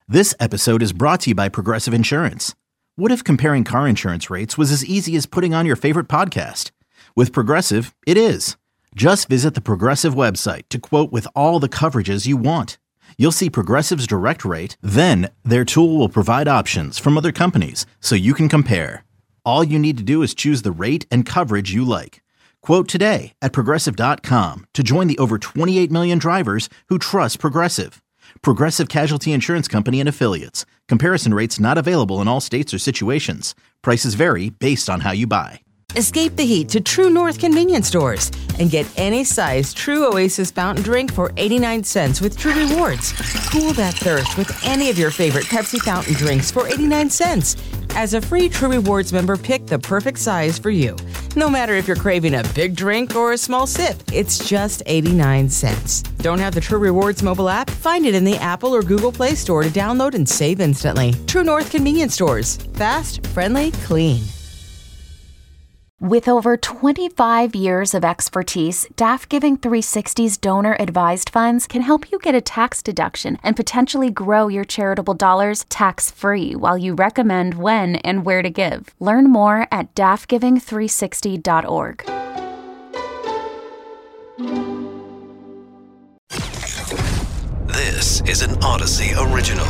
This episode is brought to you by Progressive Insurance. What if comparing car insurance rates was as easy as putting on your favorite podcast? With Progressive, it is. Just visit the Progressive website to quote with all the coverages you want. You'll see Progressive's direct rate, then their tool will provide options from other companies so you can compare. All you need to do is choose the rate and coverage you like. Quote today at Progressive.com to join the over 28 million drivers who trust Progressive. Progressive Casualty Insurance Company and Affiliates. Comparison rates not available in all states or situations. Prices vary based on how you buy. Escape the heat to True North convenience stores and get any size True Oasis fountain drink for 89 cents with True Rewards. Cool that thirst with any of your favorite Pepsi fountain drinks for 89 cents. As a free True Rewards member, pick the perfect size for you. No matter if you're craving a big drink or a small sip, it's just 89 cents. Don't have the True Rewards mobile app? Find it in the Apple or Google Play Store to download and save instantly. True North convenience stores. Fast, friendly, clean. With over 25 years of expertise, DAF Giving 360's donor-advised funds can help you get a tax deduction and potentially grow your charitable dollars tax-free while you recommend when and where to give. Learn more at dafgiving360.org. This is an Odyssey original.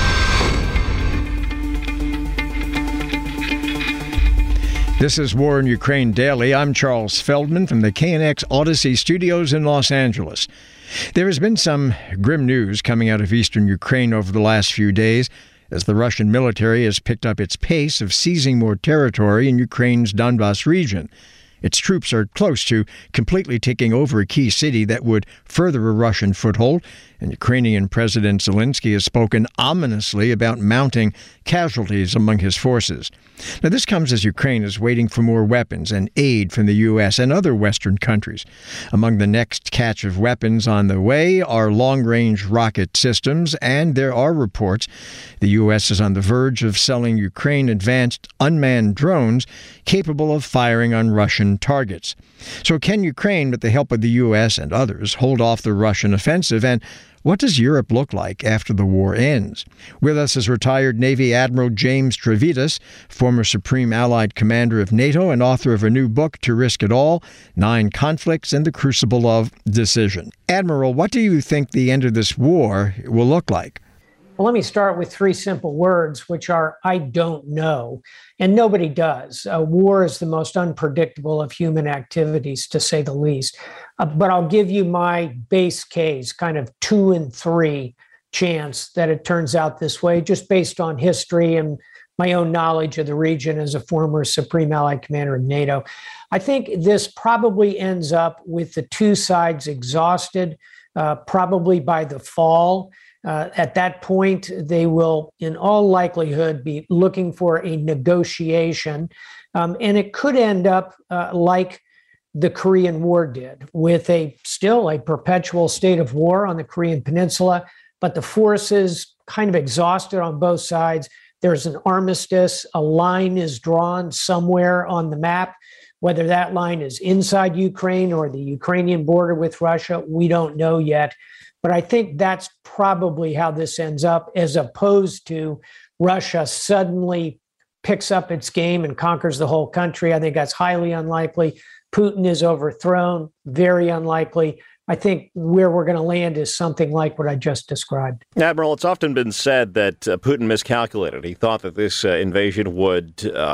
This is War in Ukraine Daily. I'm Charles Feldman from the KNX Odyssey Studios in Los Angeles. There has been some grim news coming out of eastern Ukraine over the last few days as the Russian military has picked up its pace of seizing more territory in Ukraine's Donbas region. Its troops are close to completely taking over a key city that would further a Russian foothold, and Ukrainian President Zelensky has spoken ominously about mounting casualties among his forces. Now, this comes as Ukraine is waiting for more weapons and aid from the U.S. and other Western countries. Among the next catch of weapons on the way are long-range rocket systems, and there are reports the U.S. is on the verge of selling Ukraine advanced unmanned drones capable of firing on Russian targets. So can Ukraine, with the help of the U.S. and others, hold off the Russian offensive, and what does Europe look like after the war ends? With us is retired Navy Admiral James Stavridis, former Supreme Allied Commander of NATO and author of a new book, To Risk It All, 9 Conflicts in the Crucible of Decision. Admiral, what do you think the end of this war will look like? Well, let me start with 3 simple words, which are, I don't know. And nobody does. War is the most unpredictable of human activities, to say the least. But I'll give you my base case, kind of 2 and 3 chance that it turns out this way, just based on history and my own knowledge of the region as a former Supreme Allied Commander of NATO. I think this probably ends up with the 2 sides exhausted, probably by the fall. At that point, they will, in all likelihood, be looking for a negotiation. And it could end up like the Korean War did, with still a perpetual state of war on the Korean Peninsula, but the forces kind of exhausted on both sides. There's an armistice. A line is drawn somewhere on the map. Whether that line is inside Ukraine or the Ukrainian border with Russia, we don't know yet. But I think that's probably how this ends up, as opposed to Russia suddenly picks up its game and conquers the whole country. I think that's highly unlikely. Putin is overthrown, very unlikely. I think where we're going to land is something like what I just described. Admiral, it's often been said that Putin miscalculated. He thought that this invasion would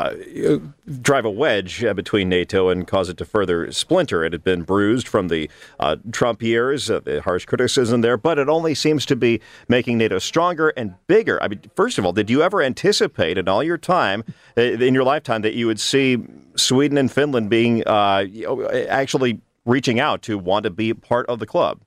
drive a wedge between NATO and cause it to further splinter. It had been bruised from the Trump years, the harsh criticism there, but it only seems to be making NATO stronger and bigger. I mean, first of all, did you ever anticipate in all your time, in your lifetime, that you would see Sweden and Finland being actually reaching out to want to be part of the club?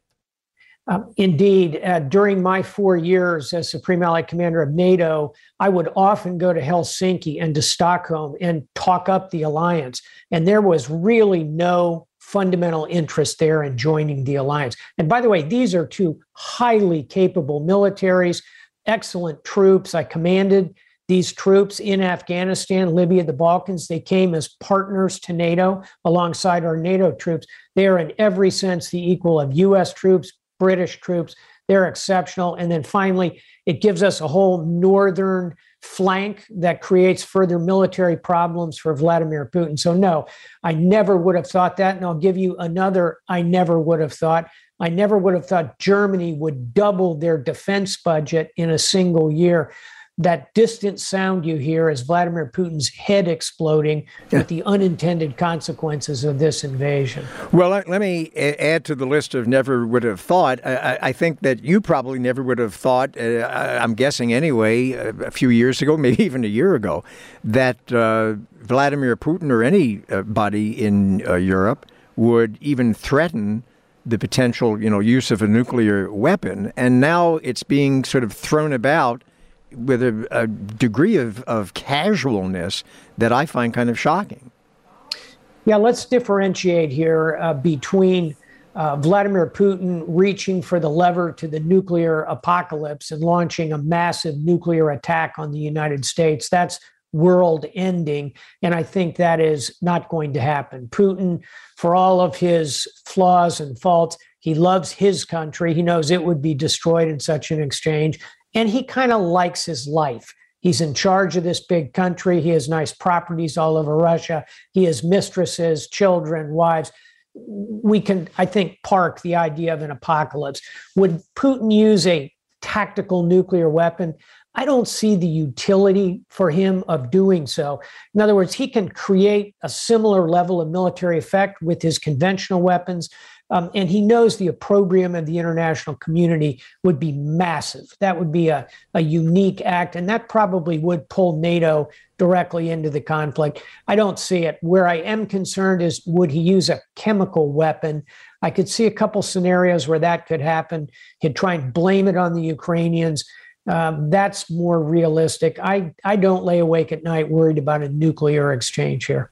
Indeed. During my 4 years as Supreme Allied Commander of NATO, I would often go to Helsinki and to Stockholm and talk up the alliance. And there was really no fundamental interest there in joining the alliance. And by the way, these are 2 highly capable militaries, excellent troops. I commanded these troops in Afghanistan, Libya, the Balkans. They came as partners to NATO alongside our NATO troops. They are in every sense the equal of U.S. troops, British troops. They're exceptional. And then finally, it gives us a whole northern flank that creates further military problems for Vladimir Putin. So no, I never would have thought that. And I'll give you another I never would have thought. I never would have thought Germany would double their defense budget in a single year. That distant sound you hear is Vladimir Putin's head exploding with the unintended consequences of this invasion. Well, let me add to the list of never would have thought. I think that you probably never would have thought, I'm guessing anyway, a few years ago, maybe even a year ago, that Vladimir Putin or anybody in Europe would even threaten the potential, use of a nuclear weapon. And now it's being sort of thrown about with a degree of casualness that I find kind of shocking. Yeah, let's differentiate here between Vladimir Putin reaching for the lever to the nuclear apocalypse and launching a massive nuclear attack on the United States. That's world ending. And I think that is not going to happen. Putin, for all of his flaws and faults, he loves his country. He knows it would be destroyed in such an exchange. And he kind of likes his life. He's in charge of this big country. He has nice properties all over Russia. He has mistresses, children, wives. We can, I think, park the idea of an apocalypse. Would Putin use a tactical nuclear weapon? I don't see the utility for him of doing so. In other words, he can create a similar level of military effect with his conventional weapons. And he knows the opprobrium of the international community would be massive. That would be a unique act, and that probably would pull NATO directly into the conflict. I don't see it. Where I am concerned is, would he use a chemical weapon? I could see a couple scenarios where that could happen. He'd try and blame it on the Ukrainians. That's more realistic. I don't lay awake at night worried about a nuclear exchange here.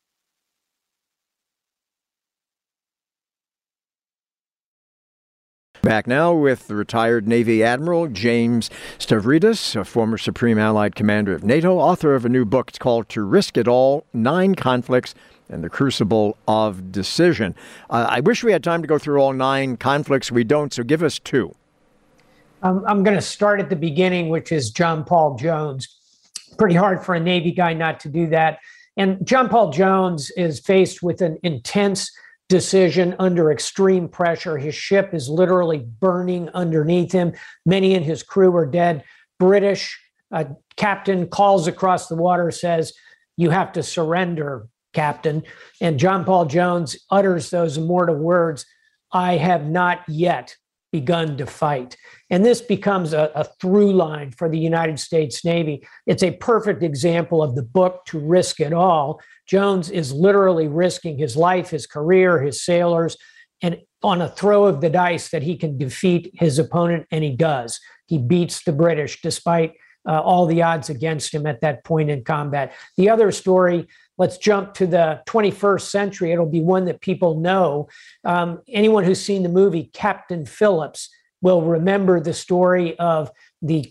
Back now with the retired Navy Admiral James Stavridis, a former Supreme Allied Commander of NATO, author of a new book. It's called To Risk It All, 9 Conflicts and the Crucible of Decision. I wish we had time to go through all 9 conflicts. We don't, so give us 2. I'm going to start at the beginning, which is John Paul Jones. Pretty hard for a Navy guy not to do that. And John Paul Jones is faced with an intense decision under extreme pressure. His ship is literally burning underneath him. Many in his crew are dead. British captain calls across the water, says, "You have to surrender, Captain." And John Paul Jones utters those immortal words, "I have not yet begun to fight." And this becomes a through line for the United States Navy. It's a perfect example of the book To Risk It All. Jones is literally risking his life, his career, his sailors, and on a throw of the dice that he can defeat his opponent, and he does. He beats the British despite all the odds against him at that point in combat. The other story, let's jump to the 21st century. It'll be one that people know. Anyone who's seen the movie Captain Phillips will remember the story of the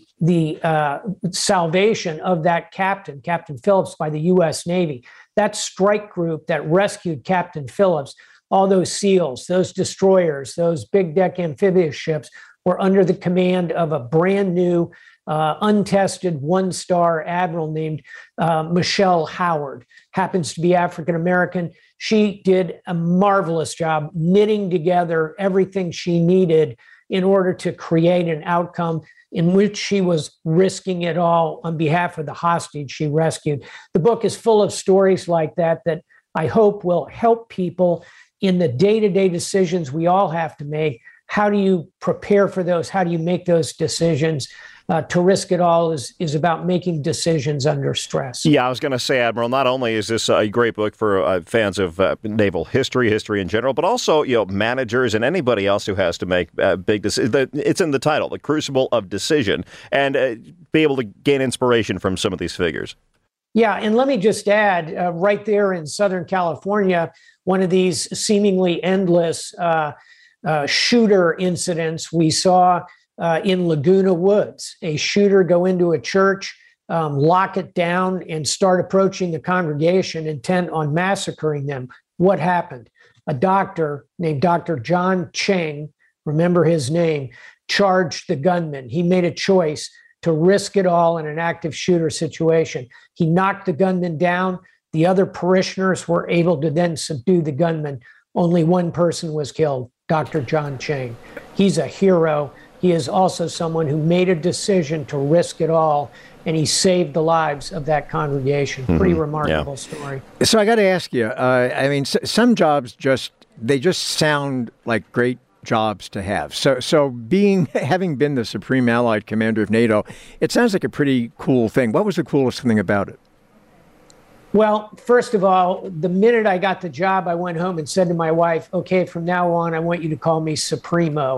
salvation of that captain, Captain Phillips, by the U.S. Navy. That strike group that rescued Captain Phillips, all those SEALs, those destroyers, those big deck amphibious ships were under the command of a brand new, untested one-star admiral named Michelle Howard. Happens to be African-American. She did a marvelous job knitting together everything she needed in order to create an outcome in which she was risking it all on behalf of the hostage she rescued. The book is full of stories like that I hope will help people in the day-to-day decisions we all have to make. How do you prepare for those? How do you make those decisions? To Risk It All is about making decisions under stress. Yeah, I was going to say, Admiral, not only is this a great book for fans of naval history in general, but also, managers and anybody else who has to make big decisions. It's in the title, The Crucible of Decision, and be able to gain inspiration from some of these figures. Yeah, and let me just add, right there in Southern California, one of these seemingly endless shooter incidents we saw in Laguna Woods, a shooter go into a church, lock it down, and start approaching the congregation intent on massacring them. What happened? A doctor named Dr. John Cheng, remember his name, charged the gunman. He made a choice to risk it all in an active shooter situation. He knocked the gunman down. The other parishioners were able to then subdue the gunman. Only one person was killed, Dr. John Chang. He's a hero. He is also someone who made a decision to risk it all, and he saved the lives of that congregation. Pretty remarkable story. So I got to ask you, some jobs they just sound like great jobs to have. So having been the Supreme Allied Commander of NATO, it sounds like a pretty cool thing. What was the coolest thing about it? Well, first of all, the minute I got the job, I went home and said to my wife, okay, from now on, I want you to call me Supremo.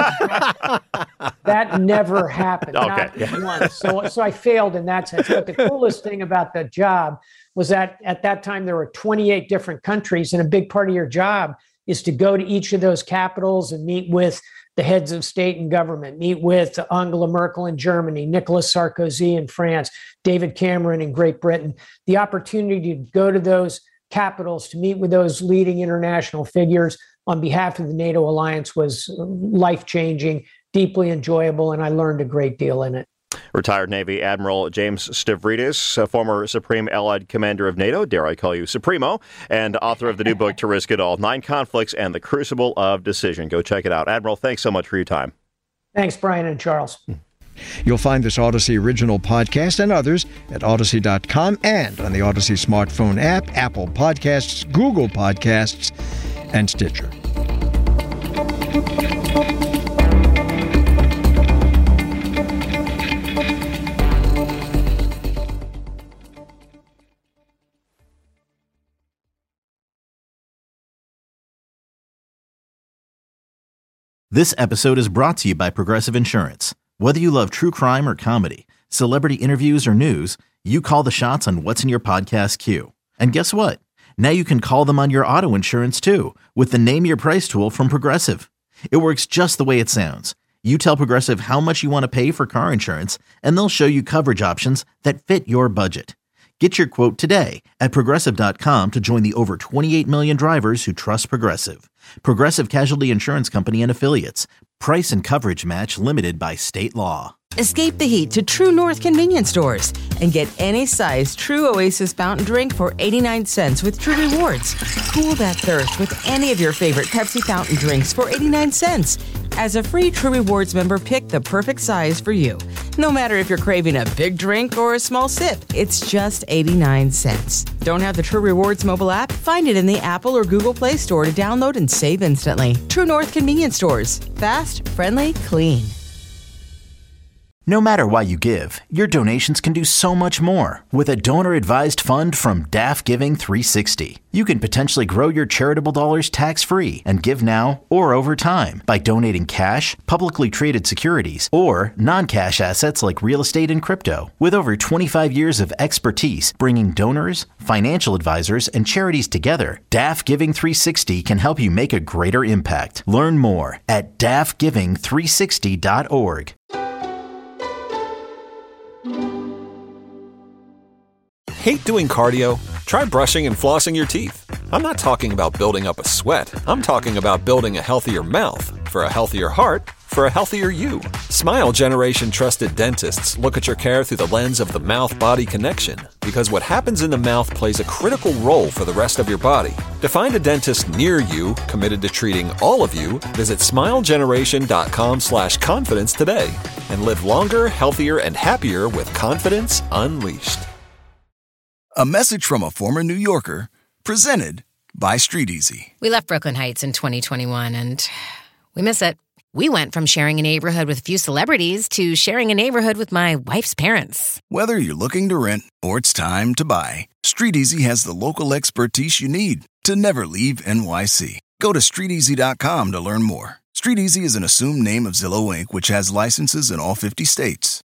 That never happened, not once. So I failed in that sense. But the coolest thing about the job was that at that time, there were 28 different countries, and a big part of your job is to go to each of those capitals and meet with the heads of state and government, meet with Angela Merkel in Germany, Nicolas Sarkozy in France, David Cameron in Great Britain. The opportunity to go to those capitals, to meet with those leading international figures on behalf of the NATO alliance was life-changing, deeply enjoyable, and I learned a great deal in it. Retired Navy Admiral James Stavridis, former Supreme Allied Commander of NATO, dare I call you Supremo, and author of the new book, To Risk It All, 9 Conflicts and the Crucible of Decision. Go check it out. Admiral, thanks so much for your time. Thanks, Brian and Charles. You'll find this Odyssey original podcast and others at Odyssey.com and on the Odyssey smartphone app, Apple Podcasts, Google Podcasts, and Stitcher. This episode is brought to you by Progressive Insurance. Whether you love true crime or comedy, celebrity interviews or news, you call the shots on what's in your podcast queue. And guess what? Now you can call them on your auto insurance too with the Name Your Price tool from Progressive. It works just the way it sounds. You tell Progressive how much you want to pay for car insurance, and they'll show you coverage options that fit your budget. Get your quote today at Progressive.com to join the over 28 million drivers who trust Progressive. Progressive Casualty Insurance Company and Affiliates. Price and coverage match limited by state law. Escape the heat to True North convenience stores and get any size True Oasis fountain drink for 89 cents with True Rewards. Cool that thirst with any of your favorite Pepsi fountain drinks for 89 cents. As a free True Rewards member, pick the perfect size for you. No matter if you're craving a big drink or a small sip, it's just 89 cents. Don't have the True Rewards mobile app? Find it in the Apple or Google Play Store to download and save instantly. True North convenience stores. Fast, friendly, clean. No matter why you give, your donations can do so much more. With a donor-advised fund from DAF Giving 360, you can potentially grow your charitable dollars tax-free and give now or over time by donating cash, publicly traded securities, or non-cash assets like real estate and crypto. With over 25 years of expertise bringing donors, financial advisors, and charities together, DAF Giving 360 can help you make a greater impact. Learn more at dafgiving360.org. Hate doing cardio? Try brushing and flossing your teeth. I'm not talking about building up a sweat. I'm talking about building a healthier mouth. For a healthier heart, for a healthier you. Smile Generation trusted dentists look at your care through the lens of the mouth-body connection, because what happens in the mouth plays a critical role for the rest of your body. To find a dentist near you committed to treating all of you, visit smilegeneration.com/confidence today and live longer, healthier, and happier with confidence unleashed. A message from a former New Yorker, presented by Street Easy. We left Brooklyn Heights in 2021, and we miss it. We went from sharing a neighborhood with a few celebrities to sharing a neighborhood with my wife's parents. Whether you're looking to rent or it's time to buy, Street Easy has the local expertise you need to never leave NYC. Go to StreetEasy.com to learn more. Street Easy is an assumed name of Zillow Inc., which has licenses in all 50 states.